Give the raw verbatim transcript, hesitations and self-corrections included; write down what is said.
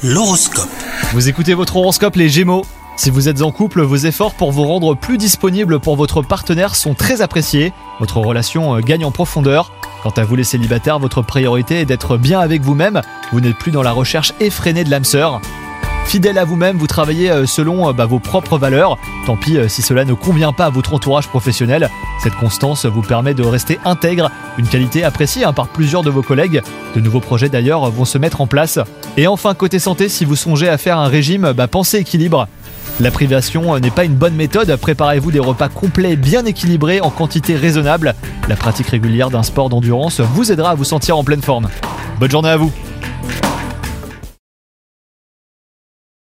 L'horoscope. Vous écoutez votre horoscope les Gémeaux. Si vous êtes en couple, vos efforts pour vous rendre plus disponible pour votre partenaire sont très appréciés. Votre relation gagne en profondeur. Quant à vous les célibataires, votre priorité est d'être bien avec vous-même. Vous n'êtes plus dans la recherche effrénée de l'âme sœur. Fidèle à vous-même, vous travaillez selon bah, vos propres valeurs. Tant pis si cela ne convient pas à votre entourage professionnel. Cette constance vous permet de rester intègre, une qualité appréciée hein, par plusieurs de vos collègues. De nouveaux projets d'ailleurs vont se mettre en place. Et enfin, côté santé, si vous songez à faire un régime, bah, pensez équilibre. La privation n'est pas une bonne méthode, préparez-vous des repas complets bien équilibrés en quantité raisonnable. La pratique régulière d'un sport d'endurance vous aidera à vous sentir en pleine forme. Bonne journée à vous!